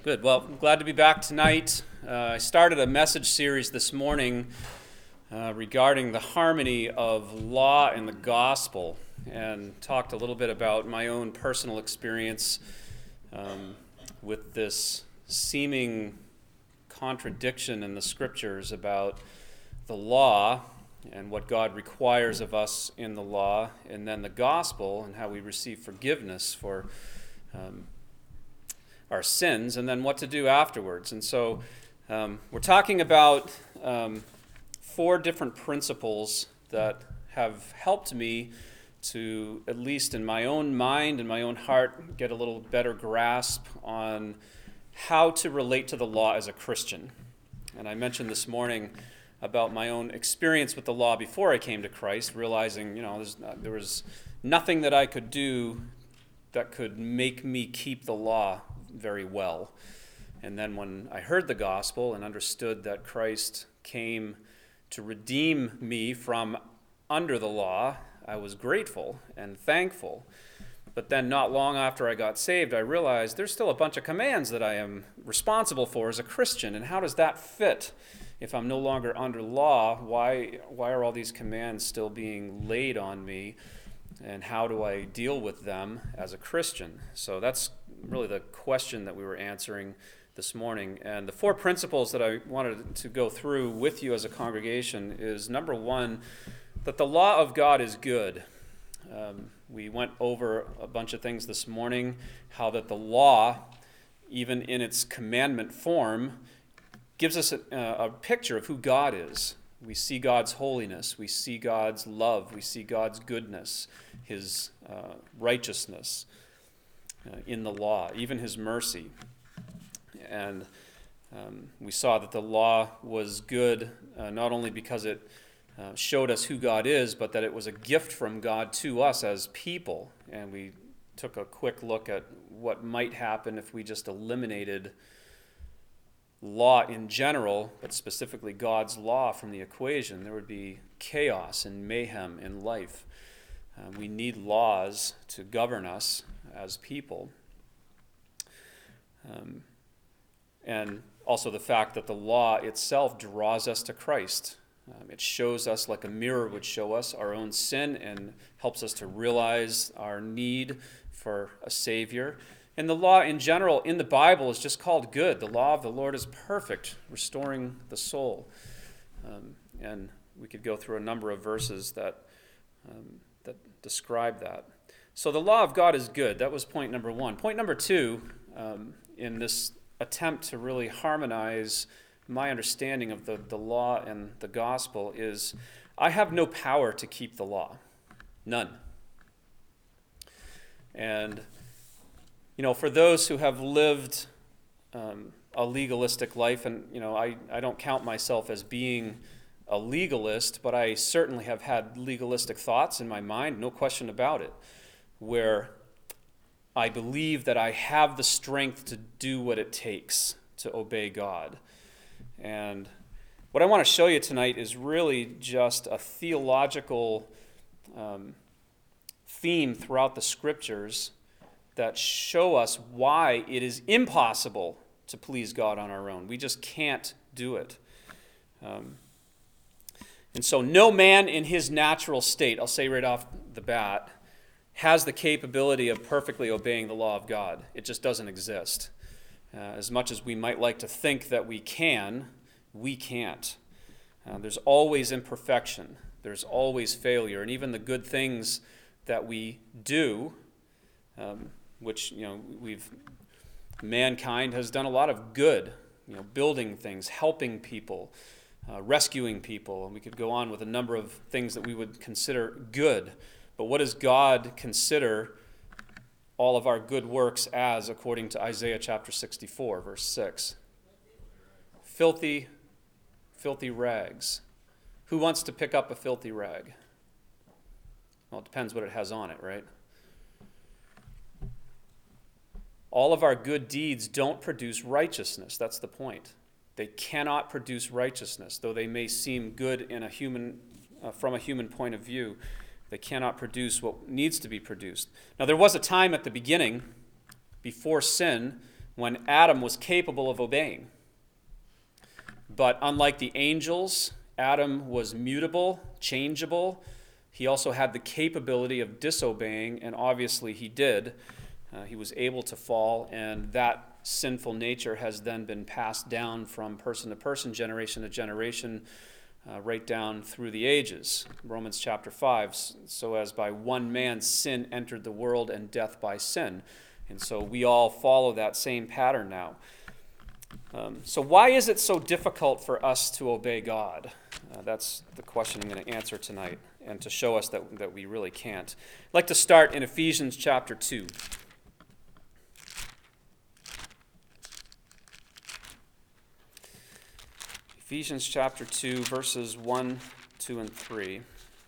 Good. Well, I'm glad to be back tonight. I started a message series this morning regarding the harmony of law and the gospel, and talked a little bit about my own personal experience with this seeming contradiction in the scriptures about the law and what God requires of us in the law, and then the gospel and how we receive forgiveness for our sins, and then what to do afterwards. And so we're talking about 4 different principles that have helped me to, at least in my own mind and my own heart, get a little better grasp on how to relate to the law as a Christian. And I mentioned this morning about my own experience with the law before I came to Christ, realizing, there was nothing that I could do that could make me keep the law very well. And then when I heard the gospel and understood that Christ came to redeem me from under the law, I was grateful and thankful. But then not long after I got saved, I realized there's still a bunch of commands that I am responsible for as a Christian, and how does that fit? If I'm no longer under law, why are all these commands still being laid on me? And how do I deal with them as a Christian? So that's really the question that we were answering this morning. And the 4 principles that I wanted to go through with you as a congregation is, number 1, that the law of God is good. We went over a bunch of things this morning, how that the law, even in its commandment form, gives us a picture of who God is. We see God's holiness, we see God's love, we see God's goodness, his righteousness in the law, even his mercy. And we saw that the law was good not only because it showed us who God is, but that it was a gift from God to us as people. And we took a quick look at what might happen if we just eliminated law in general, but specifically God's law from the equation. There would be chaos and mayhem in life. We need laws to govern us as people. And also the fact that the law itself draws us to Christ. It shows us, like a mirror would show us, our own sin and helps us to realize our need for a Savior. And the law in general in the Bible is just called good. The law of the Lord is perfect, restoring the soul. And we could go through a number of verses that describe that. So the law of God is good. That was point number 1. Point number 2, in this attempt to really harmonize my understanding of the law and the gospel, is I have no power to keep the law. None. And for those who have lived a legalistic life, and I don't count myself as being a legalist, but I certainly have had legalistic thoughts in my mind, no question about it, where I believe that I have the strength to do what it takes to obey God. And what I want to show you tonight is really just a theological theme throughout the scriptures that show us why it is impossible to please God on our own. We just can't do it. And so no man in his natural state, I'll say right off the bat, has the capability of perfectly obeying the law of God. It just doesn't exist. As much as we might like to think that we can, we can't. There's always imperfection. There's always failure. And even the good things that we do, which, mankind has done a lot of good, building things, helping people, rescuing people, and we could go on with a number of things that we would consider good. But what does God consider all of our good works as, according to Isaiah chapter 64, verse 6? Filthy rags. Who wants to pick up a filthy rag? Well, it depends what it has on it, right? All of our good deeds don't produce righteousness. That's the point. They cannot produce righteousness, though they may seem good in from a human point of view. They cannot produce what needs to be produced. Now, there was a time at the beginning, before sin, when Adam was capable of obeying. But unlike the angels, Adam was mutable, changeable. He also had the capability of disobeying, and obviously he did. He was able to fall, and that sinful nature has then been passed down from person to person, generation to generation, right down through the ages. Romans chapter 5, so as by one man sin entered the world, and death by sin. And so we all follow that same pattern now. So why is it so difficult for us to obey God? That's the question I'm going to answer tonight, and to show us that we really can't. I'd like to start in Ephesians chapter 2. Ephesians chapter 2, verses 1, 2, and 3.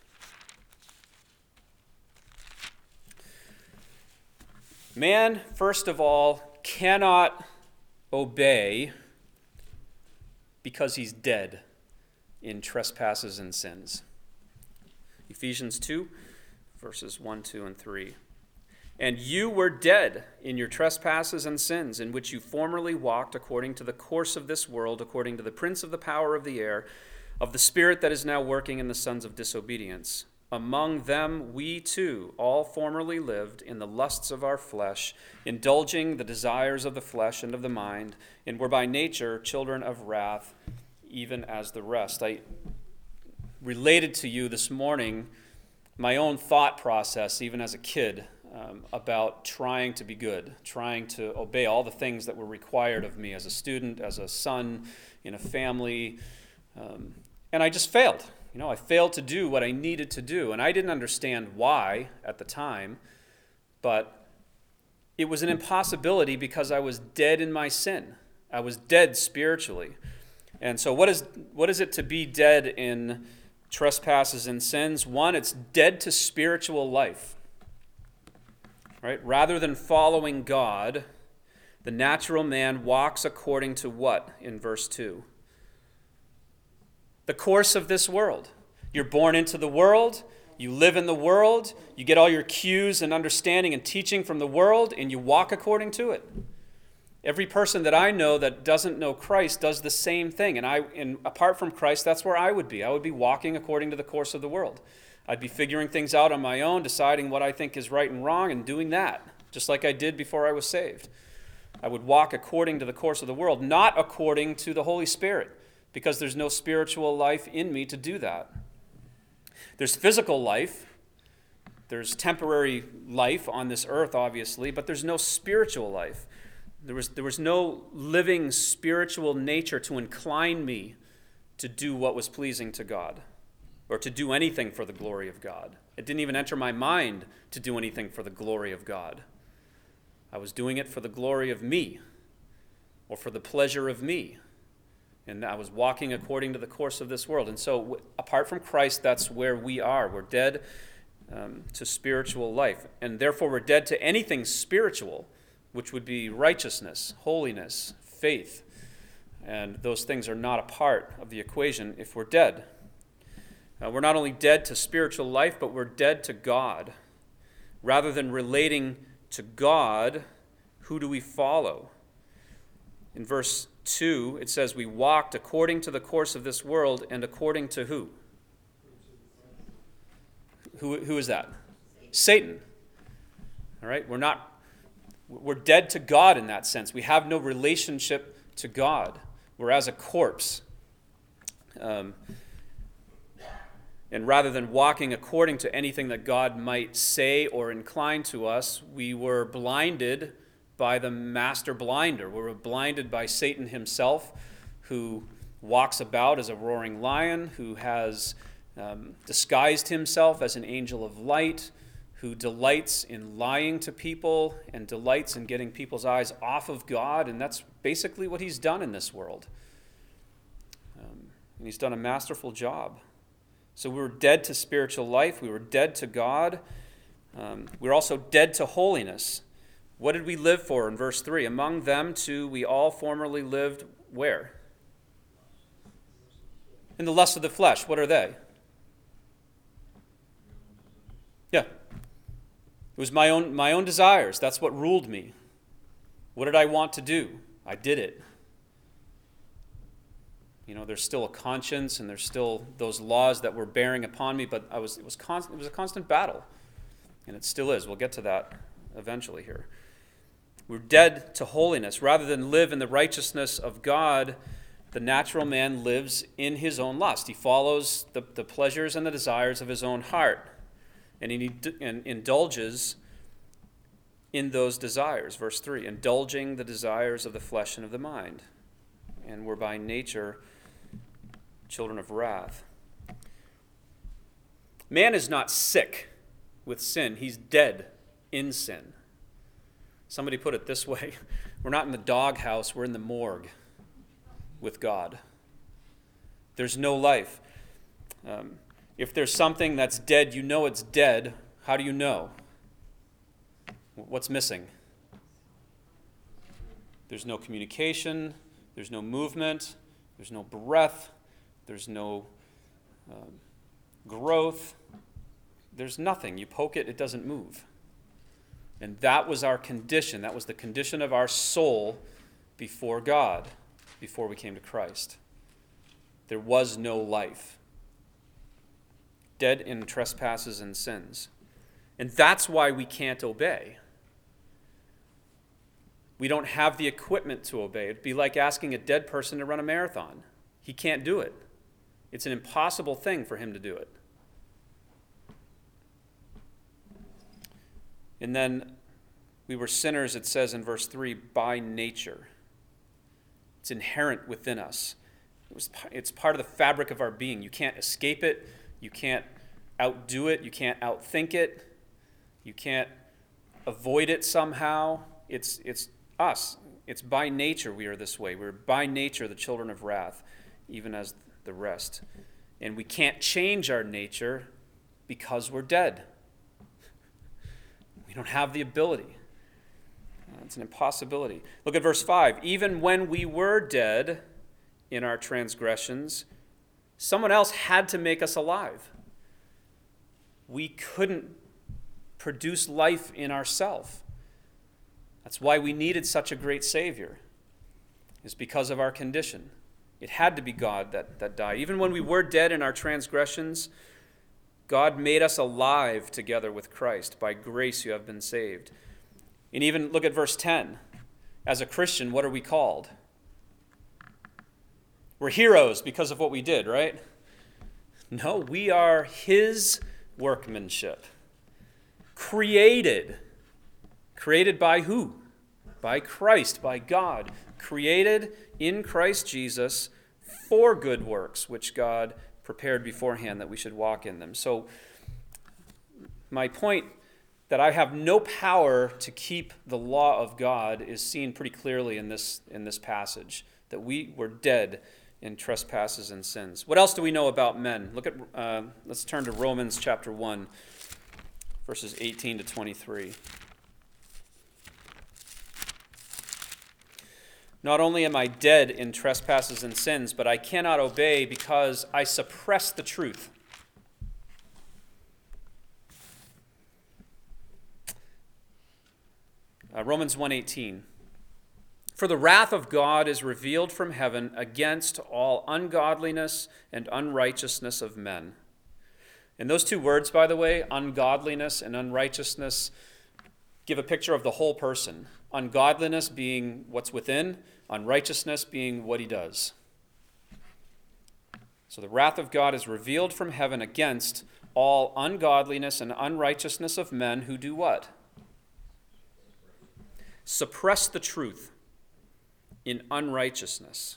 Man, first of all, cannot obey because he's dead in trespasses and sins. Ephesians 2, verses 1, 2, and 3. And you were dead in your trespasses and sins, in which you formerly walked according to the course of this world, according to the prince of the power of the air, of the spirit that is now working in the sons of disobedience. Among them we too all formerly lived in the lusts of our flesh, indulging the desires of the flesh and of the mind, and were by nature children of wrath, even as the rest. I related to you this morning my own thought process, even as a kid, about trying to be good, trying to obey all the things that were required of me as a student, as a son, in a family, and I just failed. I failed to do what I needed to do, and I didn't understand why at the time, but it was an impossibility because I was dead in my sin. I was dead spiritually. And so what is it to be dead in trespasses and sins? One, it's dead to spiritual life. Right? Rather than following God, the natural man walks according to what in verse 2? The course of this world. You're born into the world, you live in the world, you get all your cues and understanding and teaching from the world, and you walk according to it. Every person that I know that doesn't know Christ does the same thing, and apart from Christ, that's where I would be. I would be walking according to the course of the world. I'd be figuring things out on my own, deciding what I think is right and wrong, and doing that, just like I did before I was saved. I would walk according to the course of the world, not according to the Holy Spirit, because there's no spiritual life in me to do that. There's physical life. There's temporary life on this earth, obviously, but there's no spiritual life. There was no living spiritual nature to incline me to do what was pleasing to God, or to do anything for the glory of God. It didn't even enter my mind to do anything for the glory of God. I was doing it for the glory of me, or for the pleasure of me. And I was walking according to the course of this world. And so apart from Christ, that's where we are. We're dead to spiritual life. And therefore we're dead to anything spiritual, which would be righteousness, holiness, faith. And those things are not a part of the equation if we're dead. We're not only dead to spiritual life, but we're dead to God. Rather than relating to God, who do we follow? In verse 2, it says, we walked according to the course of this world, and according to who? Who is that? Satan. All right? We're dead to God in that sense. We have no relationship to God. We're as a corpse. And rather than walking according to anything that God might say or incline to us, we were blinded by the master blinder. We were blinded by Satan himself, who walks about as a roaring lion, who has disguised himself as an angel of light, who delights in lying to people and delights in getting people's eyes off of God, and that's basically what he's done in this world. And he's done a masterful job. So we were dead to spiritual life. We were dead to God. We were also dead to holiness. What did we live for in verse 3? Among them too we all formerly lived where? In the lust of the flesh. What are they? Yeah. It was my own desires. That's what ruled me. What did I want to do? I did it. There's still a conscience and there's still those laws that were bearing upon me, but it was a constant battle. And it still is. We'll get to that eventually here. We're dead to holiness. Rather than live in the righteousness of God, the natural man lives in his own lust. He follows the pleasures and the desires of his own heart. And he indulges in those desires. Verse 3, indulging the desires of the flesh and of the mind. And we're by nature children of wrath. Man is not sick with sin. He's dead in sin. Somebody put it this way. We're not in the doghouse. We're in the morgue with God. There's no life. If there's something that's dead, you know it's dead. How do you know? What's missing? There's no communication. There's no movement. There's no breath. There's no growth. There's nothing. You poke it, it doesn't move. And that was our condition. That was the condition of our soul before God, before we came to Christ. There was no life. Dead in trespasses and sins. And that's why we can't obey. We don't have the equipment to obey. It'd be like asking a dead person to run a marathon. He can't do it. It's an impossible thing for him to do it. And then we were sinners, it says in verse 3, by nature. It's inherent within us. It's part of the fabric of our being. You can't escape it. You can't outdo it. You can't outthink it. You can't avoid it somehow. It's us. It's by nature we are this way. We're by nature the children of wrath, even as the rest. And we can't change our nature because we're dead. We don't have the ability. It's an impossibility. Look at verse 5. Even when we were dead in our transgressions, someone else had to make us alive. We couldn't produce life in ourselves. That's why we needed such a great Savior. It's because of our condition. It had to be God that died. Even when we were dead in our transgressions, God made us alive together with Christ. By grace you have been saved. And even look at verse 10. As a Christian, what are we called? We're heroes because of what we did, right? No, we are his workmanship. Created. Created by who? By Christ, by God. Created in Christ Jesus for good works, which God prepared beforehand that we should walk in them. So my point that I have no power to keep the law of God is seen pretty clearly in this passage, that we were dead in trespasses and sins. What else do we know about men? Let's turn to Romans chapter 1, verses 18 to 23. Not only am I dead in trespasses and sins, but I cannot obey because I suppress the truth. Romans 1:18. For the wrath of God is revealed from heaven against all ungodliness and unrighteousness of men. And those two words, by the way, ungodliness and unrighteousness, give a picture of the whole person. Ungodliness being what's within, unrighteousness being what he does. So the wrath of God is revealed from heaven against all ungodliness and unrighteousness of men who do what? Suppress the truth in unrighteousness.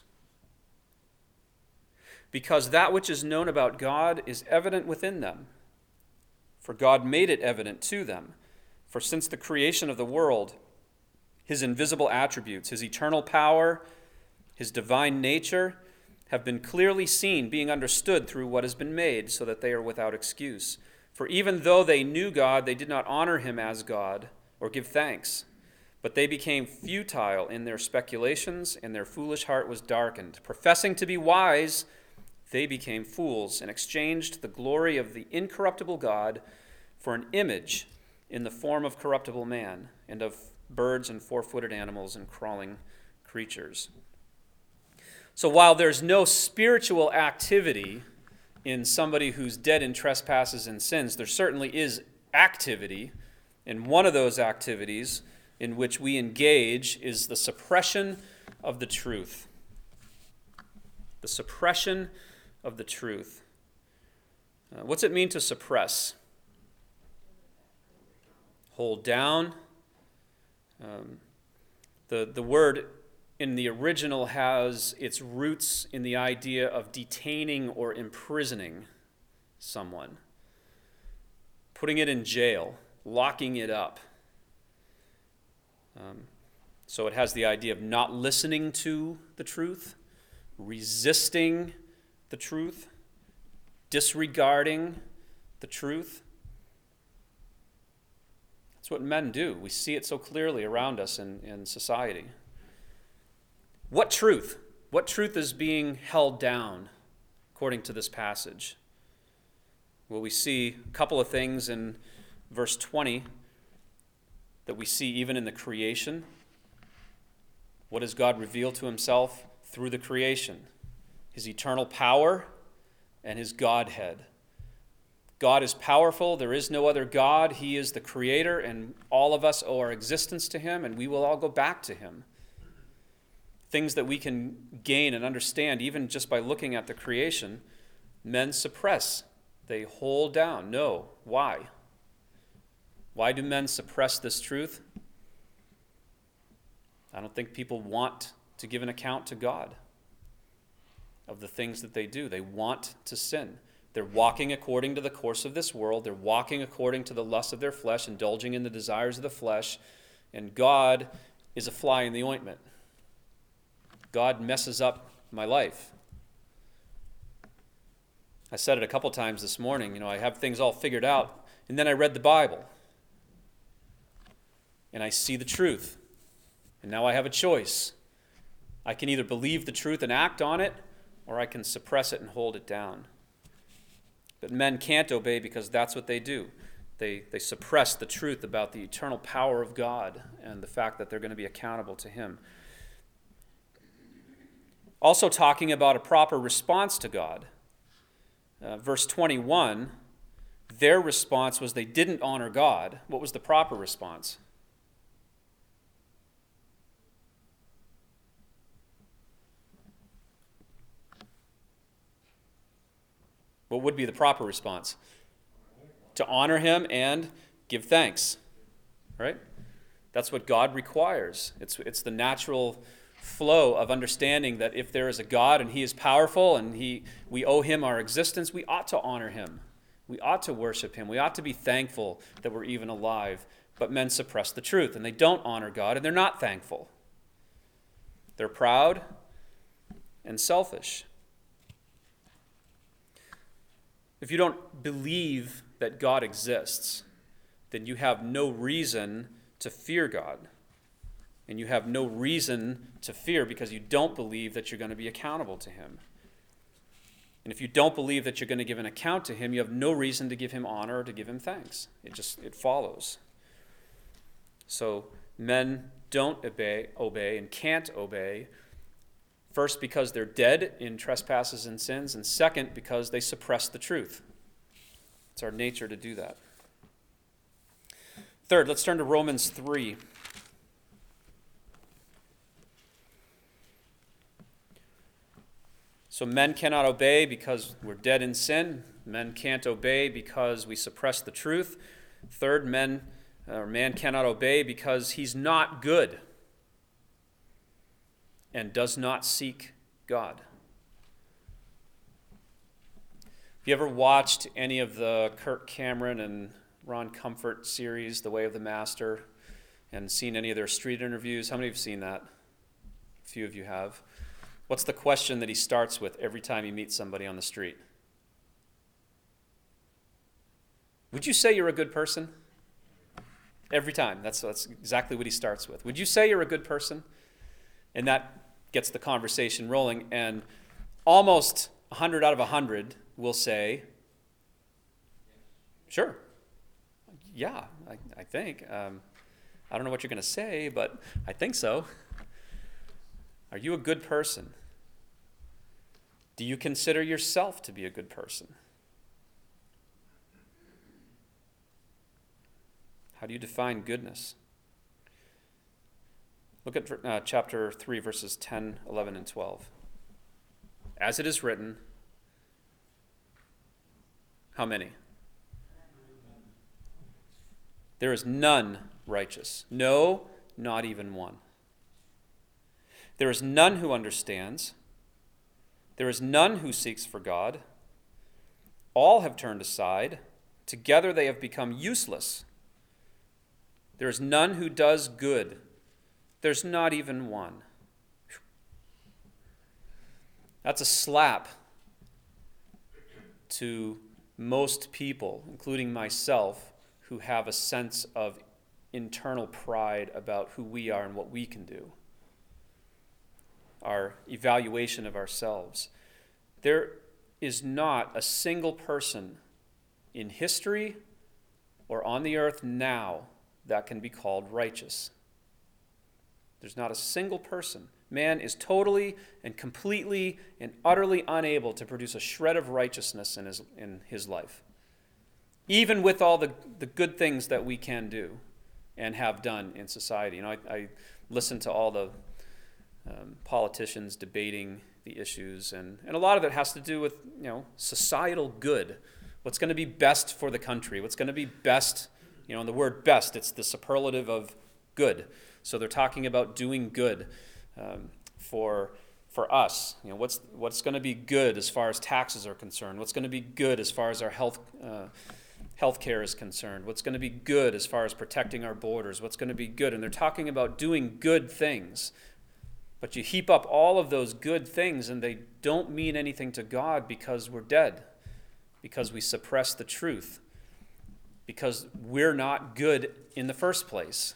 Because that which is known about God is evident within them. For God made it evident to them. For since the creation of the world, his invisible attributes, his eternal power, his divine nature, have been clearly seen, being understood through what has been made, so that they are without excuse. For even though they knew God, they did not honor him as God or give thanks. But they became futile in their speculations, and their foolish heart was darkened. Professing to be wise, they became fools and exchanged the glory of the incorruptible God for an image in the form of corruptible man and of birds and four-footed animals and crawling creatures. So while there's no spiritual activity in somebody who's dead in trespasses and sins, there certainly is activity. And one of those activities in which we engage is the suppression of the truth. The suppression of the truth. What's it mean to suppress? Hold down. The word in the original has its roots in the idea of detaining or imprisoning someone, putting it in jail, locking it up. So it has the idea of not listening to the truth, resisting the truth, disregarding the truth. That's what men do. We see it so clearly around us in society. What truth? What truth is being held down according to this passage? Well, we see a couple of things in verse 20 that we see even in the creation. What does God reveal to himself through the creation? His eternal power and his Godhead. God is powerful. There is no other God. He is the creator, and all of us owe our existence to him, and we will all go back to him. Things that we can gain and understand even just by looking at the creation, men suppress. They hold down. No. Why? Why do men suppress this truth? I don't think people want to give an account to God of the things that they do. They want to sin. They're walking according to the course of this world. They're walking according to the lust of their flesh, indulging in the desires of the flesh, and God is a fly in the ointment. God messes up my life. I said it a couple times this morning. I have things all figured out, and then I read the Bible, and I see the truth, and now I have a choice. I can either believe the truth and act on it, or I can suppress it and hold it down. But men can't obey because that's what they do. They suppress the truth about the eternal power of God and the fact that they're going to be accountable to him. Also talking about a proper response to God. Verse 21, their response was they didn't honor God. What was the proper response? What would be the proper response? To honor him and give thanks, right? That's what God requires. It's the natural flow of understanding that if there is a God and he is powerful and we owe him our existence, we ought to honor him. We ought to worship him. We ought to be thankful that we're even alive. But men suppress the truth, and they don't honor God, and they're not thankful. They're proud and selfish. If you don't believe that God exists, then you have no reason to fear God. And you have no reason to fear because you don't believe that you're going to be accountable to him. And if you don't believe that you're going to give an account to him, you have no reason to give him honor or to give him thanks. It follows. So men don't obey and can't obey, first because they're dead in trespasses and sins, and second because they suppress the truth. It's our nature to do that. Third, let's turn to Romans 3. So men cannot obey because we're dead in sin. Men can't obey because we suppress the truth. Third, man cannot obey because he's not good and does not seek God. Have you ever watched any of the Kirk Cameron and Ron Comfort series, The Way of the Master, and seen any of their street interviews? How many have seen that? A few of you have. What's the question that he starts with every time he meets somebody on the street? Would you say you're a good person? Every time. That's exactly what he starts with. Would you say you're a good person? And that gets the conversation rolling, and almost 100 out of 100 will say, sure. Yeah, I think. I don't know what you're going to say, but I think so. Are you a good person? Do you consider yourself to be a good person? How do you define goodness? Look at chapter 3, verses 10, 11, and 12. As it is written, how many? There is none righteous. No, not even one. There is none who understands. There is none who seeks for God. All have turned aside. Together they have become useless. There is none who does good. There's not even one. That's a slap to most people, including myself, who have a sense of internal pride about who we are and what we can do. Our evaluation of ourselves. There is not a single person in history or on the earth now that can be called righteous. There's not a single person. Man is totally and completely and utterly unable to produce a shred of righteousness in his life. Even with all the good things that we can do and have done in society. I listen to all the politicians debating the issues, and a lot of it has to do with societal good. What's going to be best for the country? What's going to be best? And the word best, it's the superlative of good. So they're talking about doing good for us. What's going to be good as far as taxes are concerned? What's going to be good as far as our healthcare is concerned? What's going to be good as far as protecting our borders? What's going to be good? And they're talking about doing good things. But you heap up all of those good things and they don't mean anything to God because we're dead, because we suppress the truth, because we're not good in the first place.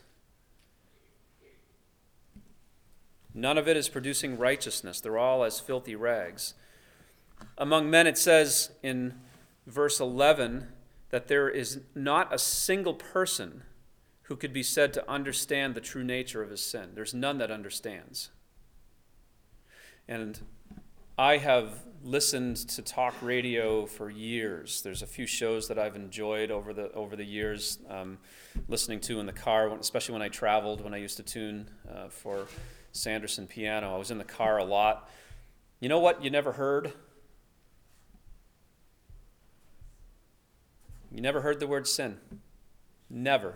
None of it is producing righteousness. They're all as filthy rags. Among men, it says in verse 11 that there is not a single person who could be said to understand the true nature of his sin. There's none that understands. And I have listened to talk radio for years. There's a few shows that I've enjoyed over the years, listening to in the car, especially when I traveled, when I used to tune for Sanderson piano. I was in the car a lot. You know what you never heard? You never heard the word sin. Never.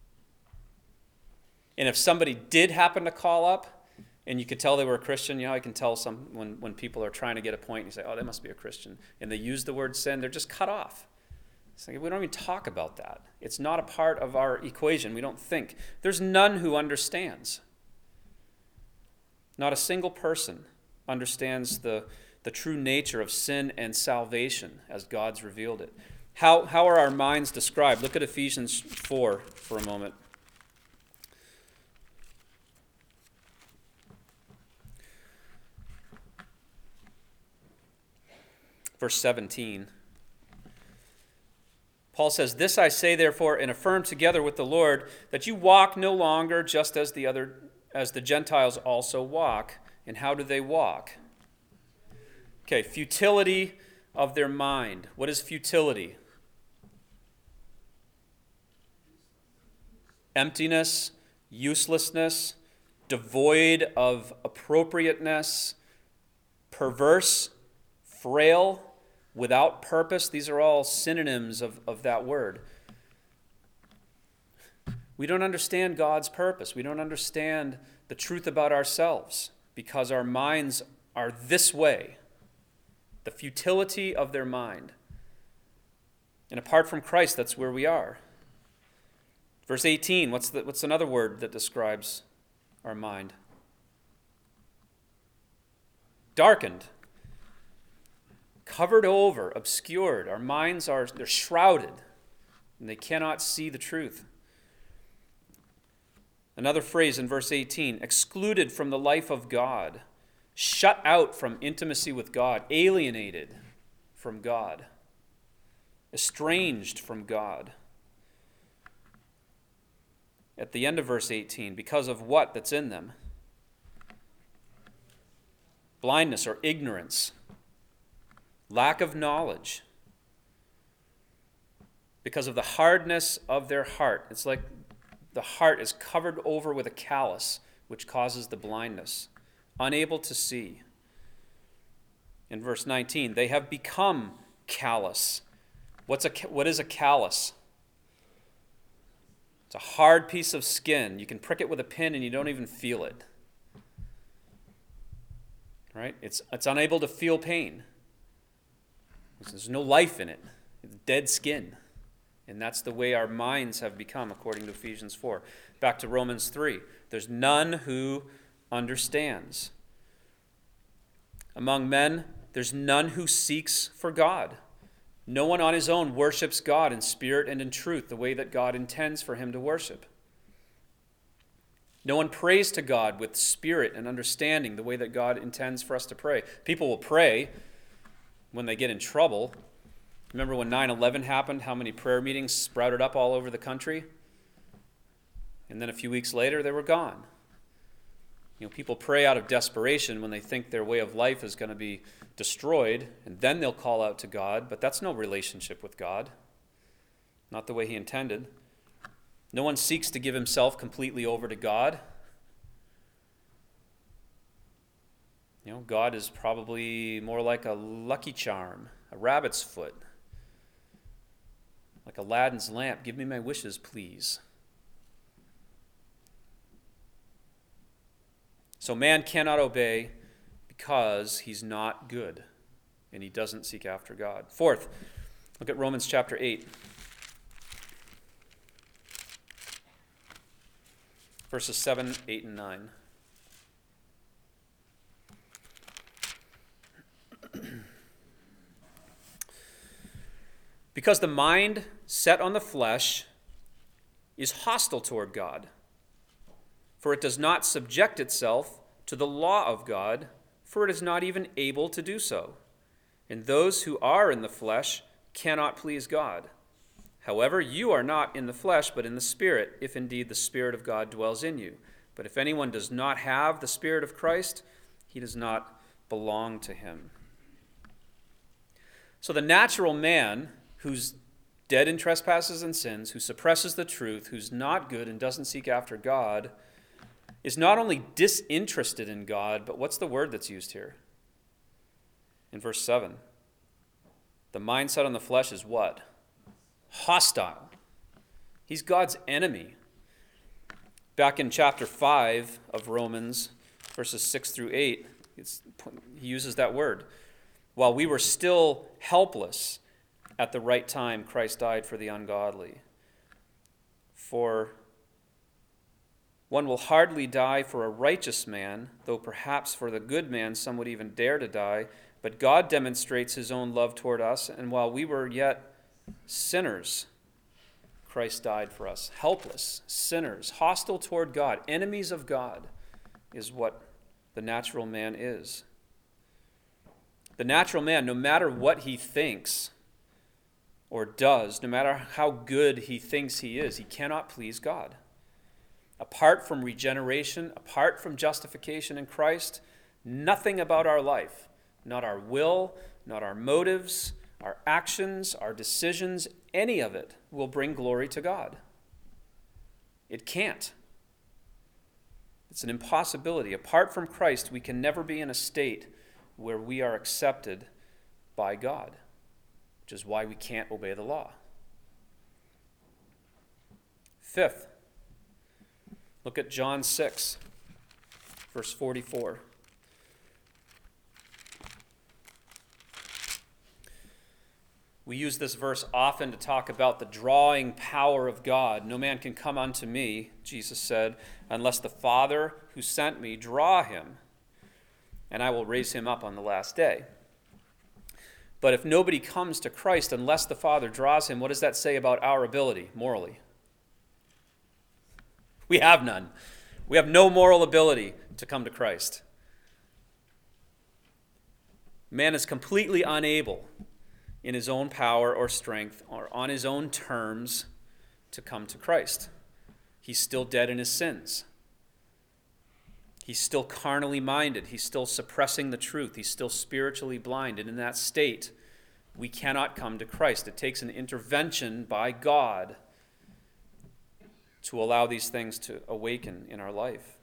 And if somebody did happen to call up, and you could tell they were a Christian, I can tell when people are trying to get a point, and you say, oh, they must be a Christian, and they use the word sin, they're just cut off. It's like, we don't even talk about that. It's not a part of our equation. We don't think. There's none who understands. Not a single person understands the true nature of sin and salvation as God's revealed it. How are our minds described? Look at Ephesians 4 for a moment. Verse 17. Paul says, "This I say, therefore, and affirm together with the Lord, that you walk no longer just as the Gentiles also walk." And how do they walk? Okay, futility of their mind. What is futility? Emptiness, uselessness, devoid of appropriateness, perverse, frail, without purpose. These are all synonyms of that word. We don't understand God's purpose. We don't understand the truth about ourselves because our minds are this way. The futility of their mind. And apart from Christ, that's where we are. Verse 18, what's another word that describes our mind? Darkened. Covered over, obscured. Our minds they're shrouded, and they cannot see the truth. Another phrase in verse 18, excluded from the life of God, shut out from intimacy with God, alienated from God, estranged from God. at the end of verse 18, because of what that's in them? Blindness or ignorance, lack of knowledge. Because of the hardness of their heart. It's like the heart is covered over with a callus, which causes the blindness, unable to see. In verse 19, they have become callous. What is a callus? It's a hard piece of skin. You can prick it with a pin and you don't even feel it. Right? It's unable to feel pain. There's no life in it. It's dead skin. And that's the way our minds have become, according to Ephesians 4. Back to Romans 3. There's none who understands. Among men, there's none who seeks for God. No one on his own worships God in spirit and in truth, the way that God intends for him to worship. No one prays to God with spirit and understanding, the way that God intends for us to pray. People will pray when they get in trouble. Remember when 9/11 happened, how many prayer meetings sprouted up all over the country? And then a few weeks later, they were gone. People pray out of desperation when they think their way of life is going to be destroyed, and then they'll call out to God, but that's no relationship with God. Not the way he intended. No one seeks to give himself completely over to God. God is probably more like a Lucky Charm, a rabbit's foot. Like Aladdin's lamp, give me my wishes, please. So man cannot obey because he's not good and he doesn't seek after God. Fourth, look at Romans chapter 8. Verses 7, 8, and 9. Because the mind set on the flesh is hostile toward God, for it does not subject itself to the law of God, for it is not even able to do so. And those who are in the flesh cannot please God. However, you are not in the flesh, but in the Spirit, if indeed the Spirit of God dwells in you. But if anyone does not have the Spirit of Christ, he does not belong to him. So the natural man, who's dead in trespasses and sins, who suppresses the truth, who's not good and doesn't seek after God, is not only disinterested in God, but what's the word that's used here? In verse 7. The mindset on the flesh is what? Hostile. He's God's enemy. Back in chapter 5 of Romans, verses 6 through 8, he uses that word. While we were still helpless, at the right time, Christ died for the ungodly. For one will hardly die for a righteous man, though perhaps for the good man some would even dare to die. But God demonstrates his own love toward us, and while we were yet sinners, Christ died for us. Helpless, sinners, hostile toward God, enemies of God is what the natural man is. The natural man, no matter what he thinks or does, no matter how good he thinks he is, he cannot please God. Apart from regeneration, apart from justification in Christ, nothing about our life, not our will, not our motives, our actions, our decisions, any of it will bring glory to God. It can't. It's an impossibility. Apart from Christ, we can never be in a state where we are accepted by God, which is why we can't obey the law. Fifth, look at John 6, verse 44. We use this verse often to talk about the drawing power of God. No man can come unto me, Jesus said, unless the Father who sent me draw him, and I will raise him up on the last day. But if nobody comes to Christ unless the Father draws him, what does that say about our ability morally? We have none. We have no moral ability to come to Christ. Man is completely unable in his own power or strength or on his own terms to come to Christ. he's still dead in his sins. He's still carnally minded. He's still suppressing the truth. He's still spiritually blind. And in that state, we cannot come to Christ. It takes an intervention by God to allow these things to awaken in our life.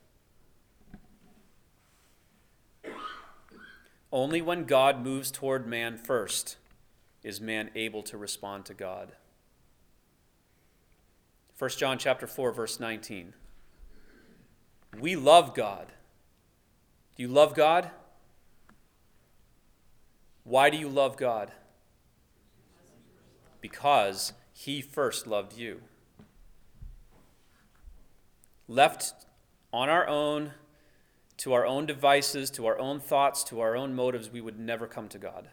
Only when God moves toward man first is man able to respond to God. 1 John chapter 4, verse 19. We love God. Do you love God? Why do you love God? Because he first loved you. Left on our own, to our own devices, to our own thoughts, to our own motives, we would never come to God.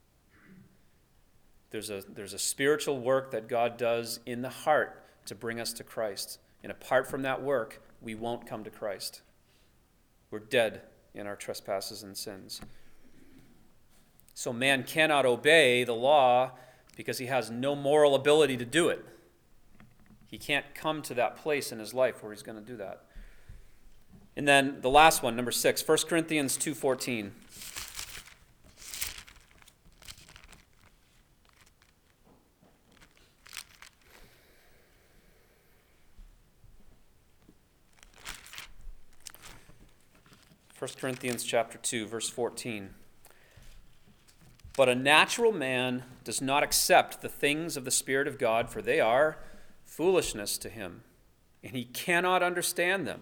There's a spiritual work that God does in the heart to bring us to Christ. And apart from that work, we won't come to Christ. We're dead in our trespasses and sins. So man cannot obey the law because he has no moral ability to do it. He can't come to that place in his life where he's going to do that. And then the last one, number 6, 1 Corinthians 2:14. First Corinthians chapter 2, verse 14. But a natural man does not accept the things of the Spirit of God, for they are foolishness to him, and he cannot understand them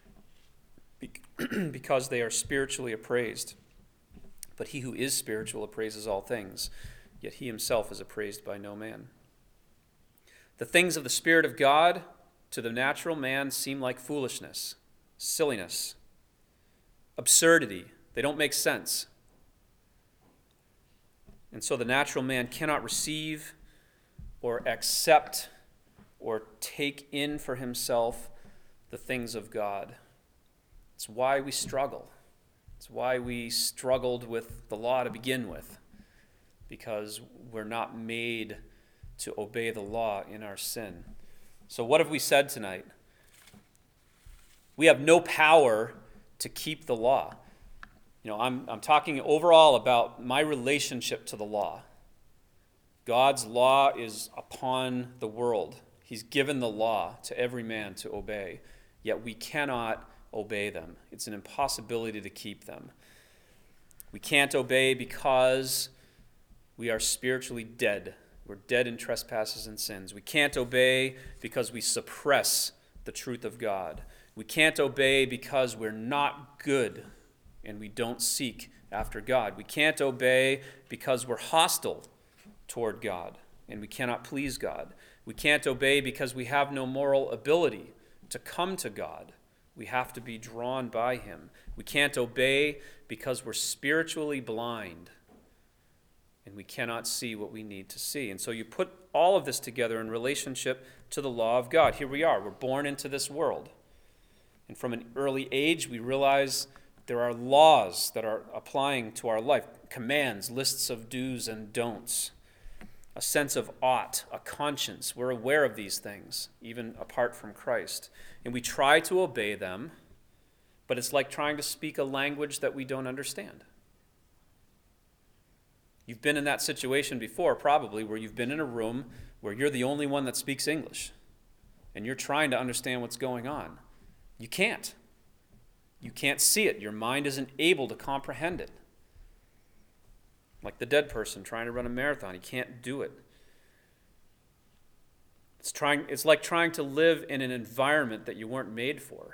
because they are spiritually appraised. But he who is spiritual appraises all things, yet he himself is appraised by no man. The things of the Spirit of God to the natural man seem like foolishness, silliness, absurdity. They don't make sense. And so the natural man cannot receive or accept or take in for himself the things of God. It's why we struggle. It's why we struggled with the law to begin with, because we're not made to obey the law in our sin. So what have we said tonight? We have no power to keep the law. You know, I'm talking overall about my relationship to the law. God's law is upon the world. He's given the law to every man to obey, yet we cannot obey them. It's an impossibility to keep them. We can't obey because we are spiritually dead. We're dead in trespasses and sins. We can't obey because we suppress the truth of God. We can't obey because we're not good and we don't seek after God. We can't obey because we're hostile toward God and we cannot please God. We can't obey because we have no moral ability to come to God. We have to be drawn by him. We can't obey because we're spiritually blind and we cannot see what we need to see. And so you put all of this together in relationship to the law of God. Here we are. We're born into this world. And from an early age, we realize there are laws that are applying to our life, commands, lists of do's and don'ts, a sense of ought, a conscience. We're aware of these things, even apart from Christ. And we try to obey them, but it's like trying to speak a language that we don't understand. You've been in that situation before, probably, where you've been in a room where you're the only one that speaks English, and you're trying to understand what's going on. You can't. You can't see it. Your mind isn't able to comprehend it. Like the dead person trying to run a marathon. He can't do it. It's like trying to live in an environment that you weren't made for.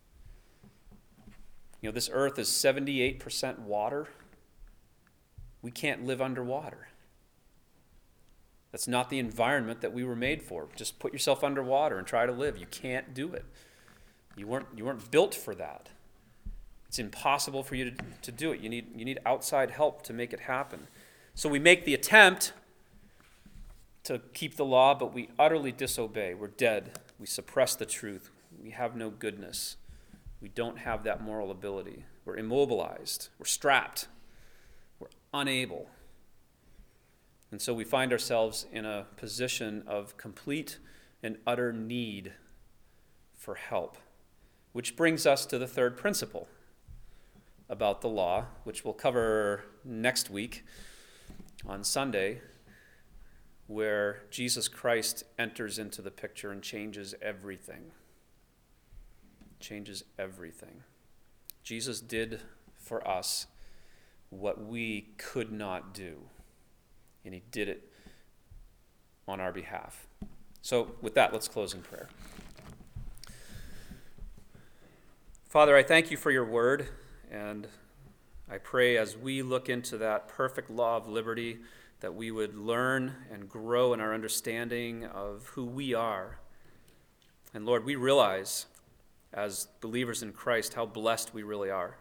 You know, this earth is 78% water. We can't live underwater. That's not the environment that we were made for. Just put yourself underwater and try to live. You can't do it. You weren't built for that. It's impossible for you to do it. You need outside help to make it happen. So we make the attempt to keep the law, but we utterly disobey. We're dead. We suppress the truth. We have no goodness. We don't have that moral ability. We're immobilized. We're strapped. We're unable. And so we find ourselves in a position of complete and utter need for help. Which brings us to the third principle about the law, which we'll cover next week on Sunday, where Jesus Christ enters into the picture and changes everything. Changes everything. Jesus did for us what we could not do, and he did it on our behalf. So with that, let's close in prayer. Father, I thank you for your word, and I pray as we look into that perfect law of liberty that we would learn and grow in our understanding of who we are. And Lord, we realize as believers in Christ how blessed we really are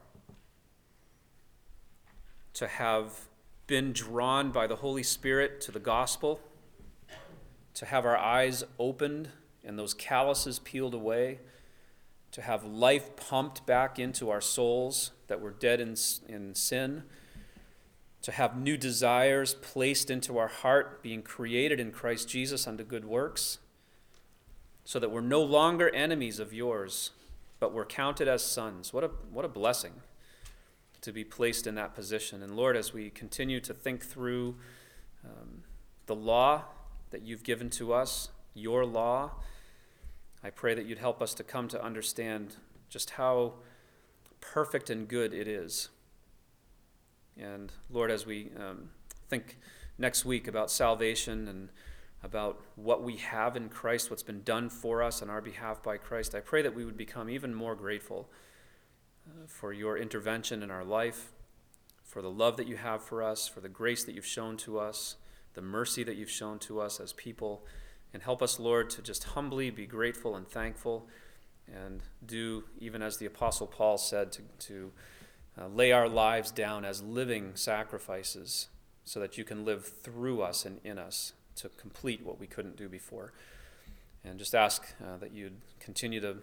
to have been drawn by the Holy Spirit to the gospel, to have our eyes opened and those calluses peeled away, to have life pumped back into our souls that were dead in sin, to have new desires placed into our heart, being created in Christ Jesus unto good works, so that we're no longer enemies of yours, but we're counted as sons. What a blessing to be placed in that position. And Lord, as we continue to think through the law that you've given to us, your law, I pray that you'd help us to come to understand just how perfect and good it is. And Lord, as we think next week about salvation and about what we have in Christ, what's been done for us on our behalf by Christ, I pray that we would become even more grateful for your intervention in our life, for the love that you have for us, for the grace that you've shown to us, the mercy that you've shown to us as people. And help us, Lord, to just humbly be grateful and thankful and do, even as the Apostle Paul said, to lay our lives down as living sacrifices so that you can live through us and in us to complete what we couldn't do before. And just ask that you'd continue to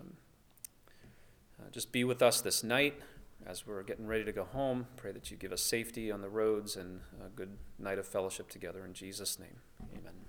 just be with us this night as we're getting ready to go home. Pray that you give us safety on the roads and a good night of fellowship together. In Jesus' name, amen.